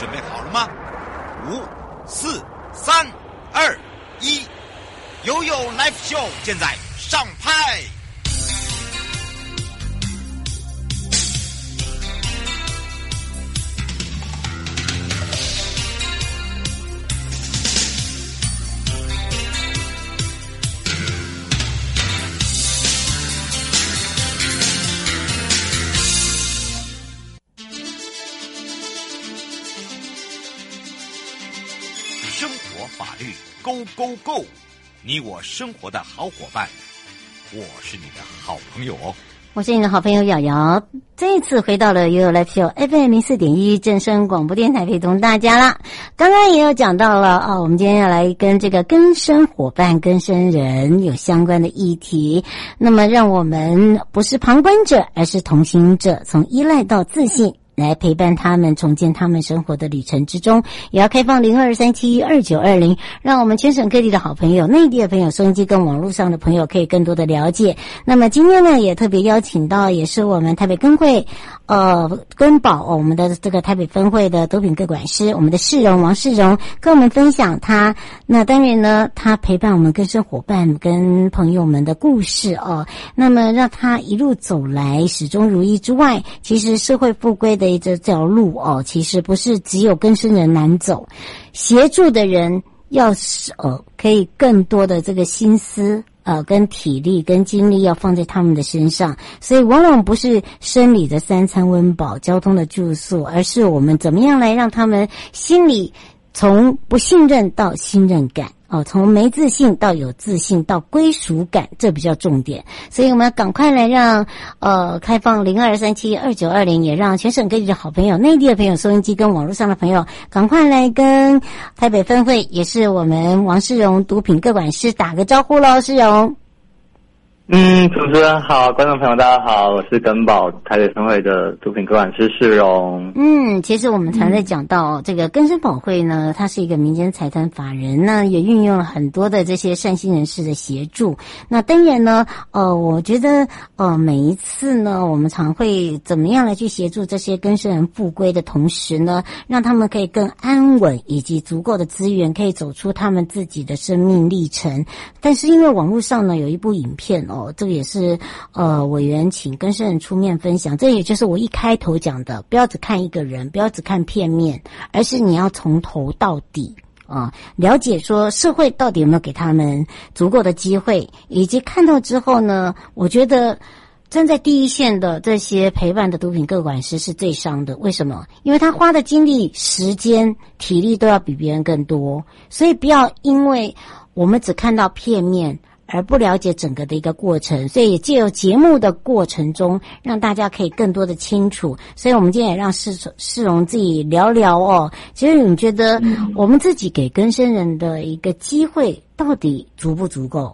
准备好了吗？5、4、3、2、1，悠悠 Live Show 现在上拍。生活法律 Go Go Go， 你我生活的好伙伴，我是你的好朋友哦。 我是你的好朋友瑶瑶，这一次回到了悠悠 Live Show FM 04.1正声广播电台，陪同大家啦。刚刚也有讲到了我们今天要来跟这个更生伙伴、更生人有相关的议题。那么让我们不是旁观者，而是同行者，从依赖到自信，来陪伴他们重建他们生活的旅程之中，也要开放02372920，让我们全省各地的好朋友、内地的朋友、收音机跟网络上的朋友可以更多的了解。那么今天呢，也特别邀请到也是我们台北更会根宝我们的这个台北分会的毒品个管师，我们的世荣王世荣跟我们分享他那当然呢，他陪伴我们更生伙伴跟朋友们的故事那么让他一路走来始终如一之外，其实社会复归的这条路其实不是只有更生人难走，协助的人要可以更多的这个心思跟体力跟精力要放在他们的身上，所以往往不是生理的3餐温饱、交通的住宿，而是我们怎么样来让他们心里从不信任到信任感从没自信到有自信到归属感，这比较重点。所以我们要赶快来让开放02372920，也让全省各地的好朋友、内地的朋友、收音机跟网络上的朋友赶快来跟台北分会，也是我们王世荣毒品个管师打个招呼咯。世荣。 主持人好，观众朋友大家好，我是根宝台北分会的毒品个管师世荣。 其实我们常在讲到这个更生保会呢，它是一个民间财产法人，那也运用了很多的这些善心人士的协助。那当然呢，我觉得每一次呢，我们常会怎么样来去协助这些更生人复归的同时呢，让他们可以更安稳，以及足够的资源可以走出他们自己的生命历程。但是因为网络上呢有一部影片这个也是委员请更生人出面分享，这也就是我一开头讲的，不要只看一个人，不要只看片面，而是你要从头到底了解说社会到底有没有给他们足够的机会，以及看到之后呢，我觉得站在第一线的这些陪伴的毒品个管师是最伤的。为什么？因为他花的精力、时间、体力都要比别人更多，所以不要因为我们只看到片面而不了解整个的一个过程，所以借由节目的过程中，让大家可以更多的清楚。所以我们今天也让世荣自己聊聊其实你觉得我们自己给更生人的一个机会到底足不足够？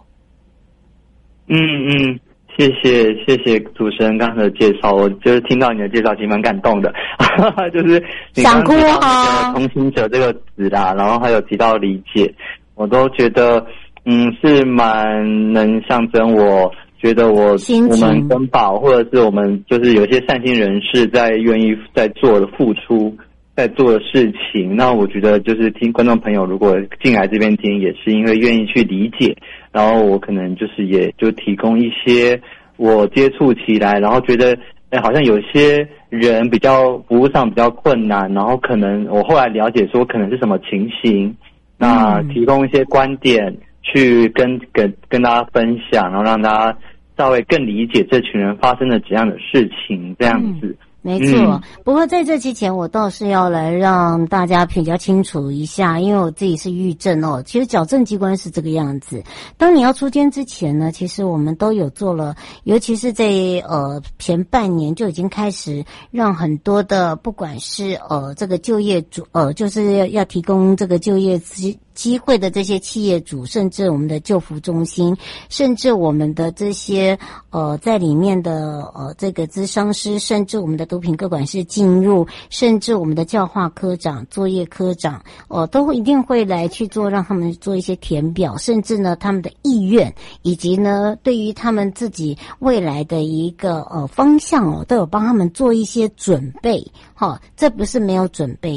谢谢主持人刚才的介绍，我就是听到你的介绍其实蛮感动的就是你刚刚提到同行者这个词啦，然后还有提到理解，我都觉得是蛮能象征我觉得我们根宝或者是我们就是有些善心人士在愿意在做的付出，在做的事情。那我觉得就是听观众朋友如果进来这边听，也是因为愿意去理解，然后我可能就是也就提供一些我接触起来，然后觉得好像有些人比较服务上比较困难，然后可能我后来了解说可能是什么情形，那提供一些观点去跟大家分享，然后让大家稍微更理解这群人发生了怎样的事情，这样子。 没错，不过在这期前我倒是要来让大家比较清楚一下，因为我自己是狱政其实矫正机关是这个样子。当你要出监之前呢，其实我们都有做了，尤其是在前半年就已经开始让很多的不管是这个就业主就是要提供这个就业机会的这些企业主，甚至我们的就服中心，甚至我们的这些在里面的这个咨商师，甚至我们的毒品个管师进入，甚至我们的教化科长、作业科长都一定会来去做，让他们做一些填表，甚至呢他们的意愿，以及呢对于他们自己未来的一个方向都有帮他们做一些准备这不是没有准备的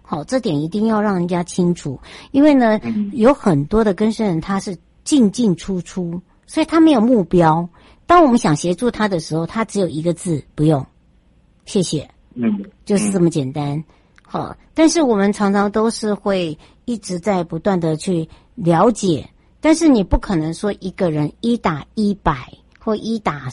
好，这点一定要让人家清楚，因为呢，有很多的更生人他是进进出出，所以他没有目标。当我们想协助他的时候，他只有一个字，不用，谢谢，就是这么简单。好，但是我们常常都是会一直在不断的去了解，但是你不可能说一个人1打100或1打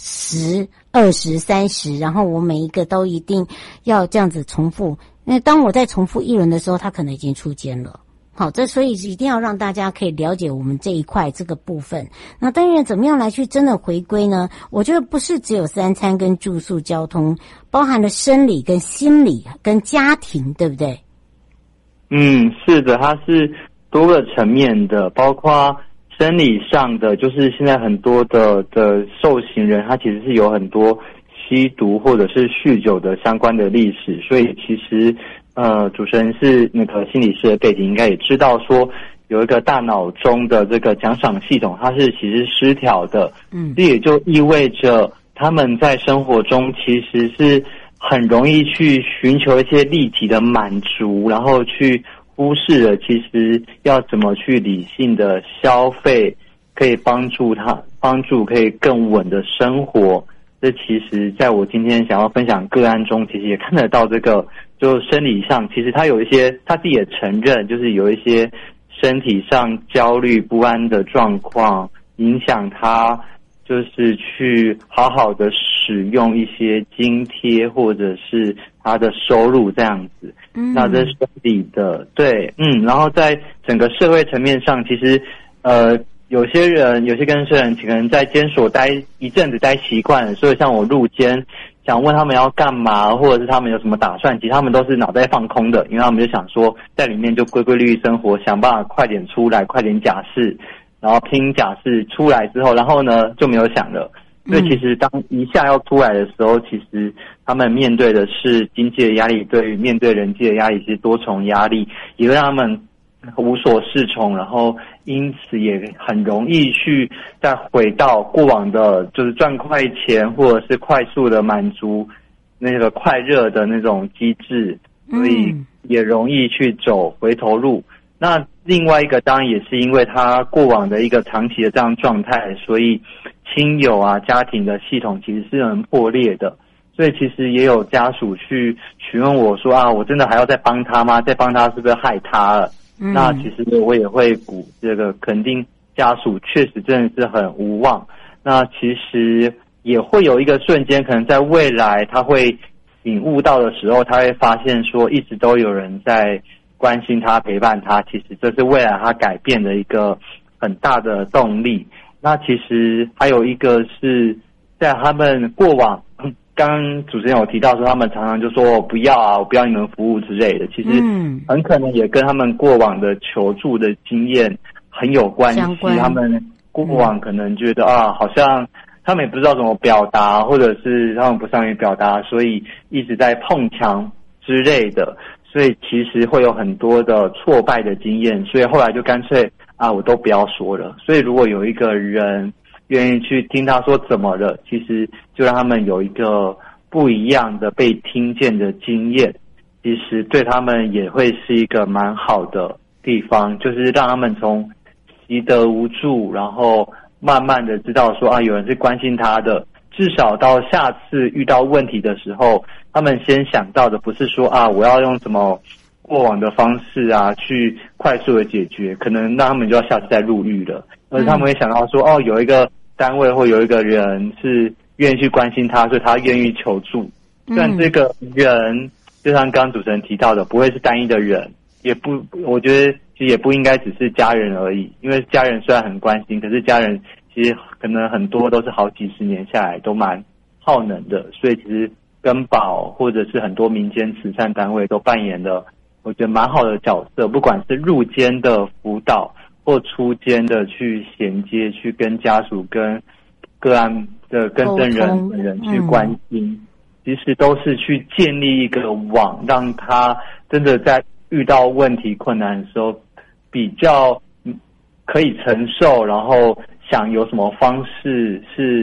10、20、30，然后我每一个都一定要这样子重复。那当我在重复一轮的时候，他可能已经出监了。好，这所以一定要让大家可以了解我们这一块这个部分。那当然怎么样来去真的回归呢？我觉得不是只有3餐跟住宿交通，包含了生理跟心理跟家庭，对不对？ 是的，它是多个层面的，包括生理上的，就是现在很多的受刑人，他其实是有很多吸毒或者是酗酒的相关的历史，所以其实主持人是那个心理师的背景，应该也知道说有一个大脑中的这个奖赏系统，它是其实失调的。这也就意味着他们在生活中其实是很容易去寻求一些立即的满足，然后去忽视了其实要怎么去理性的消费，可以帮助可以更稳的生活。这其实在我今天想要分享个案中，其实也看得到这个，就生理上其实他有一些他自己也承认，就是有一些身体上焦虑不安的状况，影响他就是去好好的使用一些津贴或者是他的收入这样子。那这是生理的，对，然后在整个社会层面上，其实有些更生人可能在监所待一阵子待习惯了，所以像我入监想问他们要干嘛，或者是他们有什么打算，其实他们都是脑袋放空的，因为他们就想说在里面就规规律律生活，想办法快点出来，快点假释，然后拼假释出来之后，然后呢就没有想了。所以其实当一下要出来的时候，其实他们面对的是经济的压力，对于面对人际的压力是多重压力，也会让他们无所适从，然后因此也很容易去再回到过往的就是赚快钱或者是快速的满足那个快热的那种机制，所以也容易去走回头路。那另外一个当然也是因为他过往的一个长期的这样状态，所以亲友啊家庭的系统其实是很破裂的，所以其实也有家属去询问我说我真的还要再帮他吗？再帮他是不是害他了？那其实我也会这个肯定家属确实真的是很无望。那其实也会有一个瞬间，可能在未来他会领悟到的时候，他会发现说一直都有人在关心他陪伴他，其实这是未来他改变的一个很大的动力。那其实还有一个是在他们过往，刚刚主持人有提到说他们常常就说我不要你们服务之类的，其实很可能也跟他们过往的求助的经验很有关系。他们过往可能觉得好像他们也不知道怎么表达，或者是他们不善于表达，所以一直在碰墙之类的，所以其实会有很多的挫败的经验，所以后来就干脆我都不要说了。所以如果有一个人愿意去听他说怎么了，其实就让他们有一个不一样的被听见的经验，其实对他们也会是一个蛮好的地方，就是让他们从习得无助，然后慢慢的知道说有人是关心他的，至少到下次遇到问题的时候，他们先想到的不是说我要用什么过往的方式去快速的解决，可能让他们就要下次再入狱了，而是他们会想到说有一个单位或有一个人是愿意去关心他，所以他愿意求助。虽然这个人就像刚刚主持人提到的不会是单一的人，我觉得其实也不应该只是家人而已，因为家人虽然很关心，可是家人其实可能很多都是好几十年下来都蛮耗能的，所以其实跟保或者是很多民间慈善单位都扮演了我觉得蛮好的角色，不管是入监的辅导或出监的去衔接，去跟家属跟个案的更生人本人去关心，其实都是去建立一个网，让他真的在遇到问题困难的时候比较可以承受，然后想有什么方式是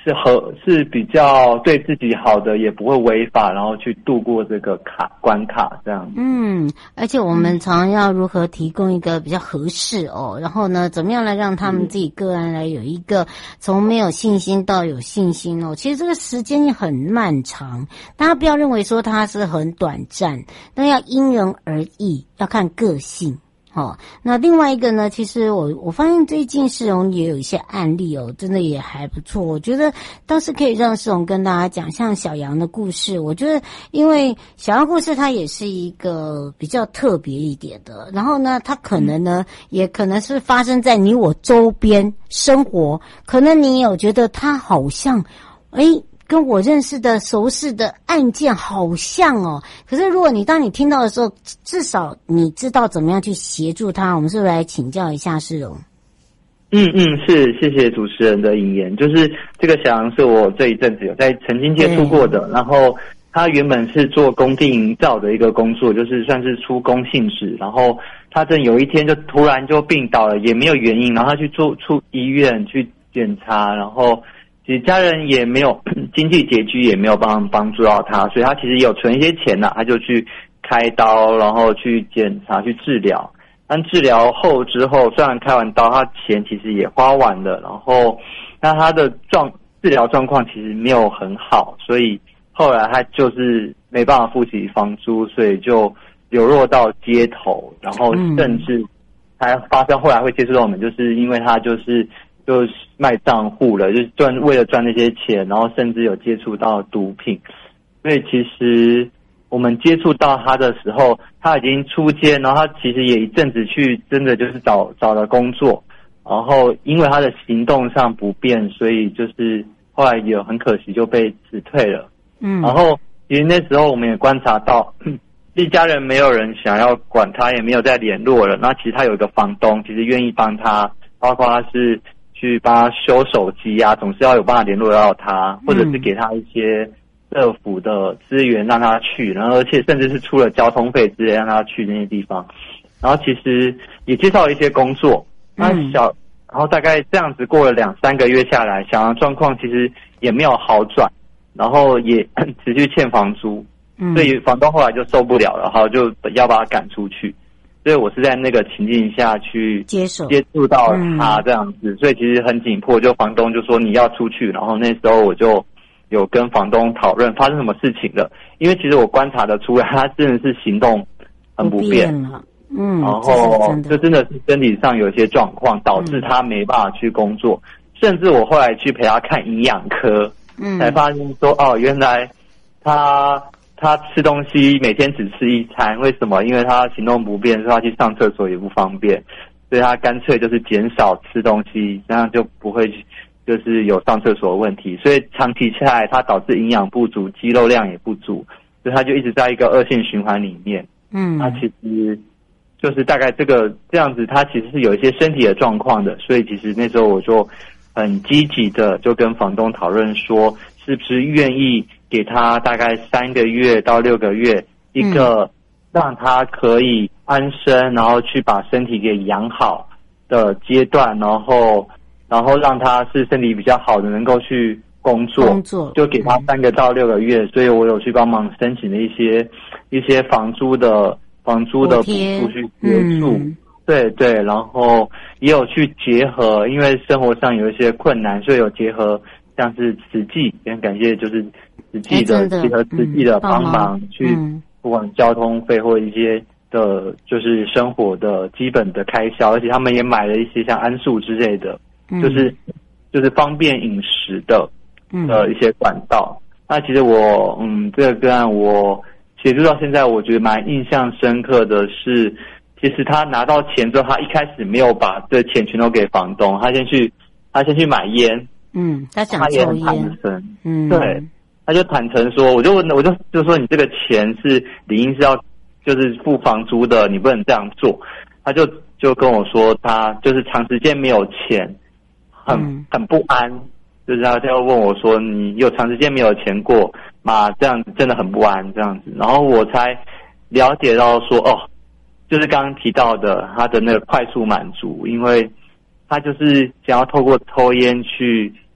是比较对自己好的，也不会违法，然后去度过这个关卡这样。 而且我们常要如何提供一个比较合适然后呢，怎么样来让他们自己个案来有一个从没有信心到有信心其实这个时间也很漫长，大家不要认为说它是很短暂，但要因人而异，要看个性。那另外一个呢，其实我发现最近世荣也有一些案例真的也还不错，我觉得倒是可以让世荣跟大家讲，像小杨的故事，我觉得因为小杨故事它也是一个比较特别一点的，然后呢它可能呢也可能是发生在你我周边生活，可能你有觉得它好像跟我认识的熟识的案件好像可是如果当你听到的时候，至少你知道怎么样去协助他。我们是不是来请教一下世荣？ 是，谢谢主持人的引言。就是这个小杨是我这一阵子有在曾经接触过的，然后他原本是做工地营造的一个工作，就是算是出工性质，然后他有一天就突然就病倒了，也没有原因，然后他去出医院去检查，然后其实家人也没有经济拮据，也没有帮助到他，所以他其实有存一些钱他就去开刀，然后去检查去治疗。但治疗后之后，虽然开完刀，他钱其实也花完了，然后那他的治疗状况其实没有很好，所以后来他就是没办法付起房租，所以就流落到街头，然后甚至还发生后来会接触到我们，就是因为他就是卖账户了，就是为了赚那些钱，然后甚至有接触到毒品。所以其实我们接触到他的时候，他已经出监，然后他其实也一阵子去真的就是找了工作，然后因为他的行动上不便，所以就是后来也很可惜就被辞退了。然后其实那时候我们也观察到一家人没有人想要管他，也没有再联络了。那其实他有一个房东其实愿意帮他，包括他是去帮他修手机总是要有办法联络到他，或者是给他一些政府的资源让他去，然后而且甚至是出了交通费之类让他去那些地方。然后其实也介绍了一些工作，然后大概这样子过了2-3个月下来，小杨状况其实也没有好转，然后也持续欠房租，所以房东后来就受不了了，然后就要把他赶出去。所以我是在那个情境下去接触到他这样子，所以其实很紧迫，就房东就说你要出去，然后那时候我就有跟房东讨论发生什么事情了，因为其实我观察得出来他真的是行动很不便了，然后就真的是身体上有一些状况导致他没办法去工作，甚至我后来去陪他看营养科，才发现说原来他吃东西每天只吃1餐，为什么？因为他行动不便，所以他去上厕所也不方便，所以他干脆就是减少吃东西，这样就不会就是有上厕所的问题。所以长期下来，他导致营养不足，肌肉量也不足，所以他就一直在一个恶性循环里面。他其实就是大概这样子，他其实是有一些身体的状况的，所以其实那时候我就很积极的就跟房东讨论说，是不是愿意给他大概3个月到6个月一个让他可以安身，然后去把身体给养好的阶段，然后让他是身体比较好的能够去工作，就给他3个到6个月。所以我有去帮忙申请了一些房租的补助去协助，对，然后也有去结合，因为生活上有一些困难，所以有结合像是慈济，也很感谢就是慈济的结合慈济的帮忙去不管交通费或一些的就是生活的基本的开销，而且他们也买了一些像安素之类的，就是方便饮食的一些管道。那其实我这个个案我协助到现在，我觉得蛮印象深刻的是，其实他拿到钱之后，他一开始没有把这钱全都给房东，他先去买烟，他想抽烟，他也很坦诚，对，他就坦诚说，我就说你这个钱是理应是要就是付房租的，你不能这样做。他就跟我说，他就是长时间没有钱，很不安，就是他就问我说，你有长时间没有钱过吗？这样子真的很不安这样子。然后我才了解到说，就是刚刚提到的他的那个快速满足，因为他就是想要透过抽烟去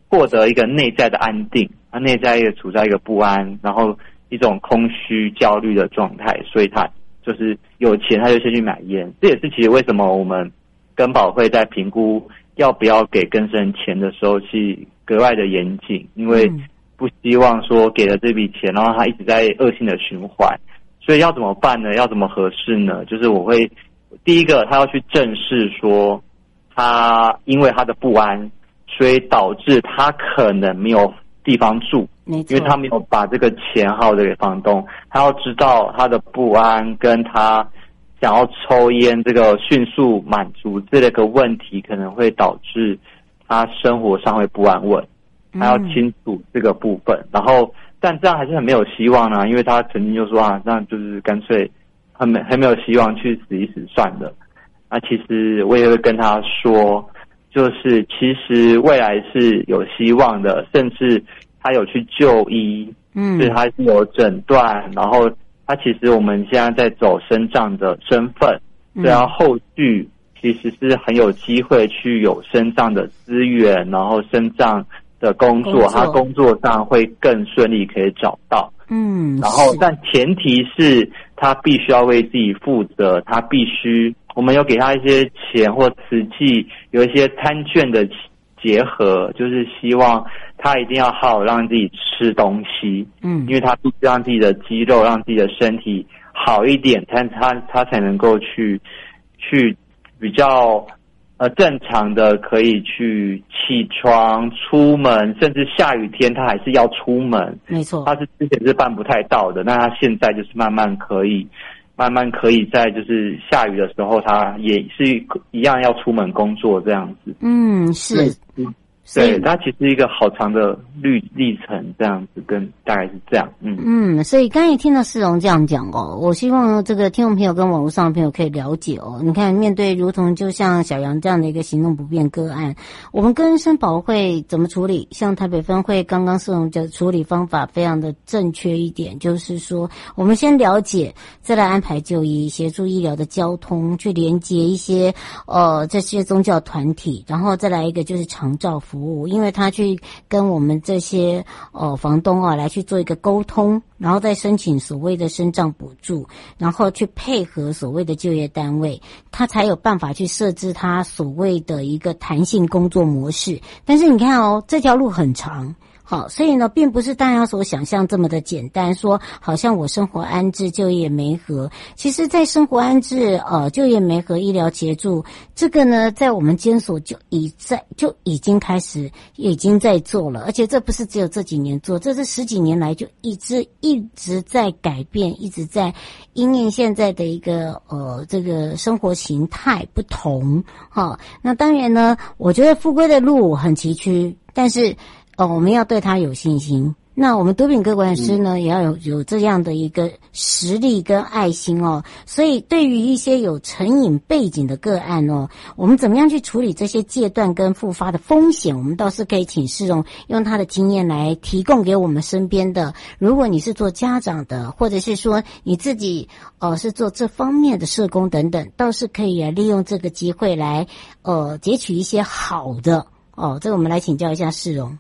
获得一个内在的安定，他内在也处在一个不安，然后一种空虚焦虑的状态，所以他就是有钱他就先去买烟。这也是其实为什么我们跟保会在评估要不要给更生人钱的时候去格外的严谨，因为不希望说给了这笔钱然后他一直在恶性的循环。所以要怎么办呢？要怎么合适呢？就是我会第一个他要去正视说他因为他的不安，所以导致他可能没有地方住，因为他没有把这个钱好的给房东。他要知道他的不安跟他想要抽烟这个迅速满足这个问题可能会导致他生活上会不安稳，他要清楚这个部分。然后但这样还是很没有希望啊，因为他曾经就说这样就是干脆很没有希望，去死一死算了。其实我也会跟他说，就是其实未来是有希望的，甚至他有去就医，就是他是有诊断，然后他其实我们现在在走身障的身份，所以他后续其实是很有机会去有身障的资源，然后身障的工作他工作上会更顺利可以找到。然后但前提是他必须要为自己负责，他必须我们有给他一些钱或慈济有一些餐券的结合，就是希望他一定要好好让自己吃东西，因为他必须让自己的肌肉让自己的身体好一点，他才能够去比较正常的可以去起床出门，甚至下雨天他还是要出门。没错，他是之前是办不太到的，那他现在就是慢慢可以在就是下雨的时候他也是一样要出门工作这样子。是。对，它其实一个好长的历程这样子，跟大概是这样。 所以刚才也听到世荣这样讲我希望这个听众朋友跟网络上的朋友可以了解你看面对如同就像小杨这样的一个行动不便个案，我们更生保会怎么处理？像台北分会刚刚世荣的处理方法非常的正确一点，就是说我们先了解，再来安排就医，协助医疗的交通，去连接一些这些宗教团体，然后再来一个就是长照服务，因为他去跟我们这些房东来去做一个沟通，然后再申请所谓的身障补助，然后去配合所谓的就业单位，他才有办法去设置他所谓的一个弹性工作模式。但是你看这条路很长。好，所以呢，并不是大家所想象这么的简单，说好像我生活安置就业媒合，其实在生活安置就业媒合医疗协助这个呢，在我们监所就已经开始已经在做了，而且这不是只有这几年做，这是10几年来就一直在改变，一直在因应现在的一个这个生活形态不同。那当然呢，我觉得复归的路很崎岖，但是我们要对他有信心。那我们毒品个管师呢，也要有这样的一个实力跟爱心所以对于一些有成瘾背景的个案我们怎么样去处理这些戒断跟复发的风险，我们倒是可以请世荣用他的经验来提供给我们身边的，如果你是做家长的，或者是说你自己是做这方面的社工等等，倒是可以利用这个机会来截取一些好的这个我们来请教一下世荣。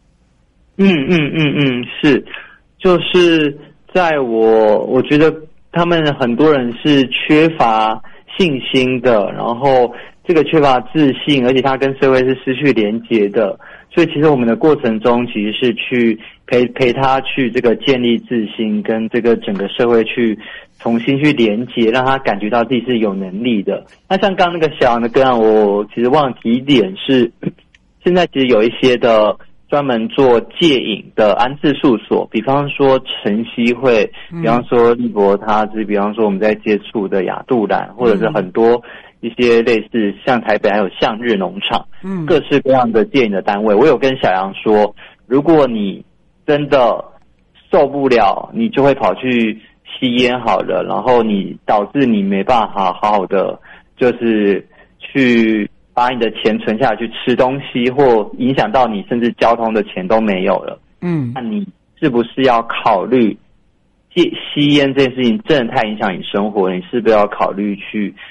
是，就是在我觉得他们很多人是缺乏信心的，然后这个缺乏自信，而且他跟社会是失去连结的，所以其实我们的过程中其实是去陪他去这个建立自信，跟这个整个社会去重新去连结，让他感觉到自己是有能力的。那像刚那个小杨的个案，我其实忘提一点是，现在其实有一些的专门做戒瘾的安置宿所，比方说晨曦会，比方说立博他比方说我们在接触的亚杜兰，或者是很多一些类似像台北还有向日农场，各式各样的戒瘾的单位。我有跟小杨说，如果你真的受不了，你就会跑去吸烟好了，然后你导致你没办法好好的就是去把你的钱存下来去吃东西，或影响到你甚至交通的钱都没有了。那你是不是要考虑吸烟这件事情真的太影响你生活，你是不是要考虑去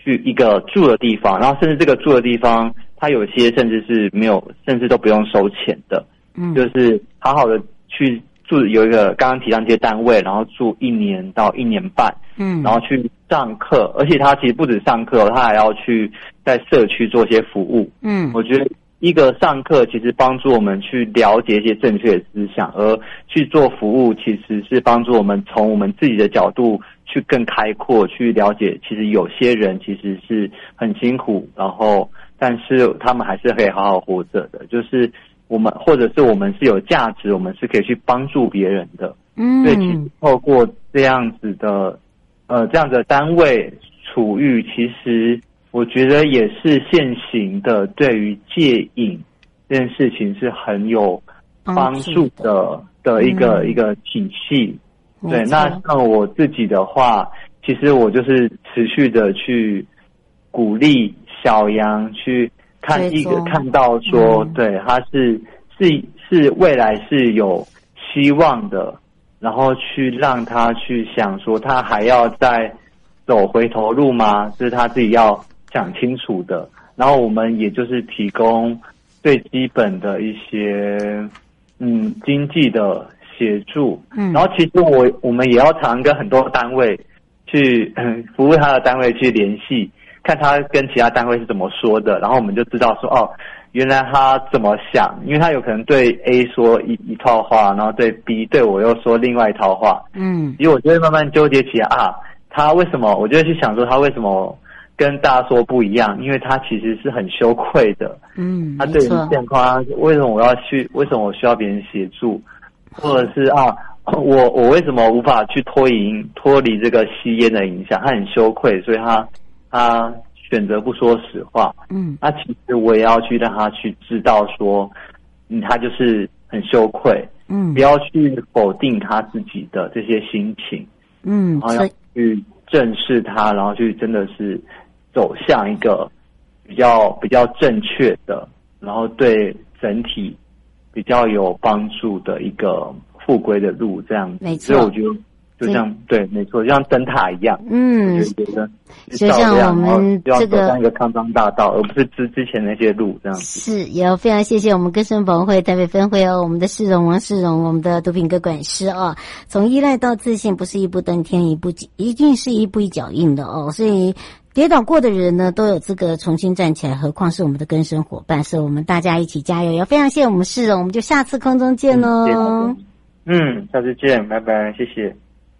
去一个住的地方，然后甚至这个住的地方，它有些甚至是没有，甚至都不用收钱的，就是好好的去住，有一个刚刚提到这些单位，然后住1年到1年半，然后去上课，而且他其实不止上课，他还要去在社区做一些服务。我觉得一个上课其实帮助我们去了解一些正确的思想，而去做服务其实是帮助我们从我们自己的角度去更开阔，去了解其实有些人其实是很辛苦，然后但是他们还是可以好好活着的，就是我们或者是我们是有价值，我们是可以去帮助别人的。所以其实透过这样子的单位处遇，其实我觉得也是现行的对于戒瘾这件事情是很有帮助的一个体系。对，那像我自己的话，其实我就是持续的去鼓励小杨去看到说，对，他是未来是有希望的，然后去让他去想说，他还要再走回头路吗？这是他自己要想清楚的。然后我们也就是提供最基本的一些经济的协助，然后其实我们也要常跟很多单位去服务他的单位去联系，看他跟其他单位是怎么说的，然后我们就知道说原来他怎么想，因为他有可能对 A 说一套话，然后对 B 对我又说另外一套话。其实我就会慢慢纠结起来他为什么，我就会去想说他为什么跟大家说不一样，因为他其实是很羞愧的。他对于现况，为什么我需要别人协助，或者是我为什么无法去脱离这个吸烟的影响，他很羞愧，所以他选择不说实话。那其实我也要去让他去知道说，他就是很羞愧，不要去否定他自己的这些心情，然后要去正视他，然后去真的是走向一个比较正确的，然后对整体比较有帮助的一个复归的路，这样子。没错，所以我觉得就像对，没错，就像灯塔一样。我觉得就像我们这个走上一个康庄大道，而不是之前那些路这样子。 是，也要非常谢谢我们根生保会台北分会我们的世荣王世荣，我们的毒品科管师从依赖到自信，不是一步登天，一定是一步一脚印的所以跌倒过的人呢，都有资格重新站起来，何况是我们的根生伙伴，是我们大家一起加油。要非常谢谢我们世荣，我们就下次空中见喽。 下次见，拜拜，谢谢。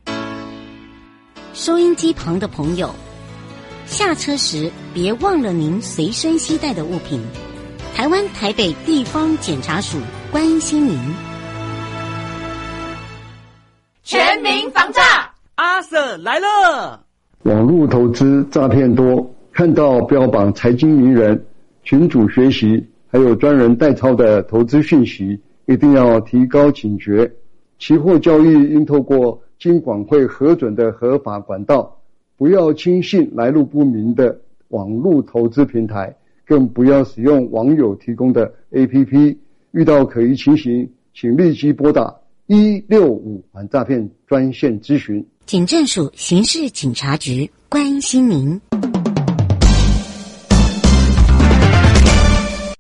收音机旁的朋友，下车时别忘了您随身携带的物品。台湾台北地方检察署关心您。 全民防诈， 阿 Sir 来了。 网络投资诈骗多，看到标榜财经名人、群组学习，还有专人代操的投资讯息，一定要提高警觉。期货交易应透过金管会核准的合法管道，不要轻信来路不明的网络投资平台，更不要使用网友提供的 APP。 遇到可疑情形，请立即拨打165反诈骗专线咨询。 警政署刑事警察局关心您。